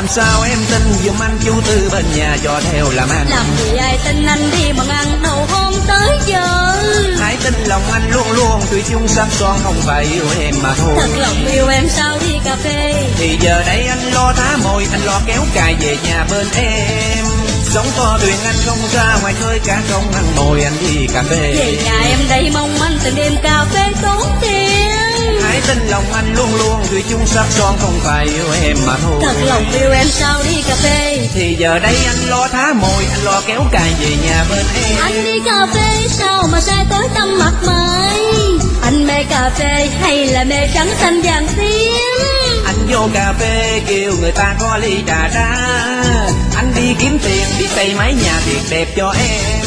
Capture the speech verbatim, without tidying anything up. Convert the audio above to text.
làm sao em tin giùm anh chú Tư bên nhà cho theo làm ăn. Làm gì ai tin anh đi mà ăn đầu hôm tới giờ. Hãy tin lòng anh luôn luôn thủy chung sắc son, không phải yêu em mà thôi. Thật lòng yêu em sao đi cà phê. Thì giờ đây anh lo thả mồi, anh lo kéo cài về nhà bên em. Sống to thuyền anh không ra ngoài khơi cả công ăn mồi, anh đi cà phê. Về nhà em đây mong anh từng đêm cà phê tốn tiền. Hãy tin lòng anh luôn luôn thủy chung sắc son, không phải yêu em mà thôi. Thật lòng yêu em sao đi cà phê. Thì giờ đây anh lo thả mồi, anh lo kéo cài về nhà bên em. Anh đi cà phê sao mà sai tối tăm mặt mày. Anh mê cà phê hay là mê trắng xanh vàng tím. Anh vô cà phê kêu người ta có ly trà đá. Anh đi kiếm tiền đi xây mái nhà thiệt đẹp cho em.